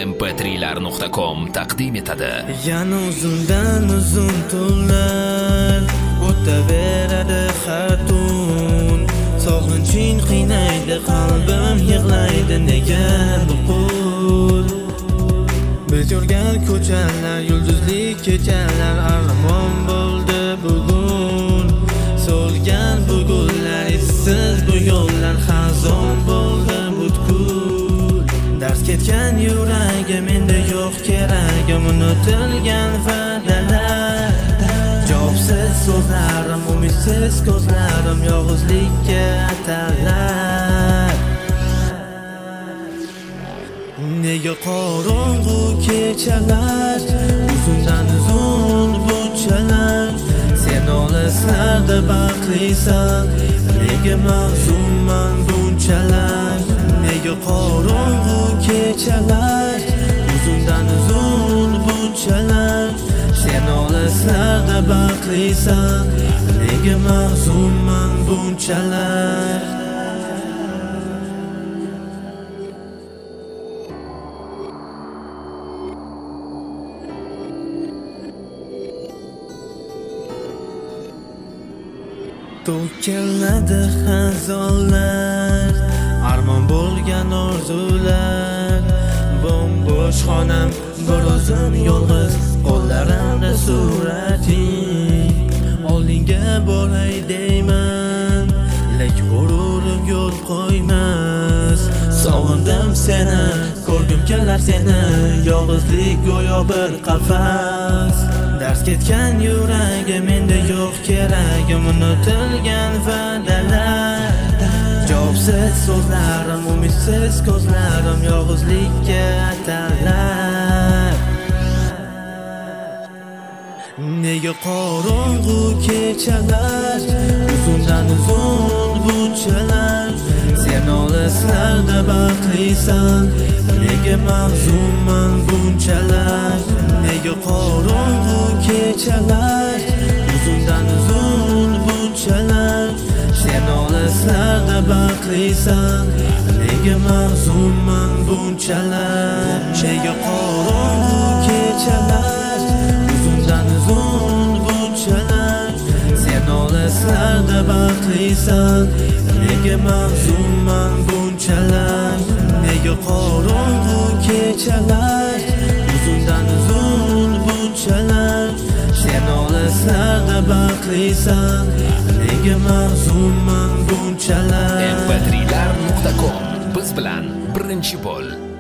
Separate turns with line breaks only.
mp3lar.com taqdim etadi.
Yana uzundan uzun tunlar o'taveradi har tun. Sog'inching qiynaydi qalbim, yig'laydi nega bu qul. Biz yurgan ko'chalar, yulduzli kechalar armon bo'ldi bugun. So'lgan bu gullar, izsiz bu yo'llar xazon bo'ldi butkul. Dars ketgan yuragim, endi yo'q keragim, unutilgan va'dalar. Javobsiz so'zlarim, umidsiz ko'zlarim, yolg'izlikka atalar. Nega qorong'u kechalar, uzundan uzun bunchalar. Sen olislarda baxtlisan, nega mahzunman bunchalar. Nega qorong'u kechalar, uzundan uzun bunchalar. Sen olislarda baxtlisan, nega mahzunman bunchalar. To'kiladi xazonlar, armon bo'lgan orzular. Bo'sh xonam, bir o'zim yolg'iz, qo'llarimda surating. Oldinga boray deyman, lekin g'ururim yo'l qo'ymas. Sog'indim seni, ko'rgim kelar seni, yolg'izlik go'yo bir qafas. Dars ketgan yuragim, endi yo'q keragim, unutilgan va'dalar. Javobsiz so'zlarim, umidsiz ko'zlarim, yolg'izlikka atalar. Nega qorong'u kechalar, uzundan uzun bunchalar. Sen olislarda baxtlisan, nega mahzunman bunchalar. Nega qorong'u kechalar, uzundan uzun bunchalar. Sen olislarda baxtlisan, nega mahzunman bunchalar. Nega qorong'u kechalar, uzundan uzun bunchalar. Sen olislarda baxtlisan, nega mahzunman bunchalar. Nega qorong'u kechalar, uzundan uzun bunchalar. Sen olislarda baxtlisan, nega mahzunman bunchalar.
mp3lar.com biz bilan birinchi bo'l.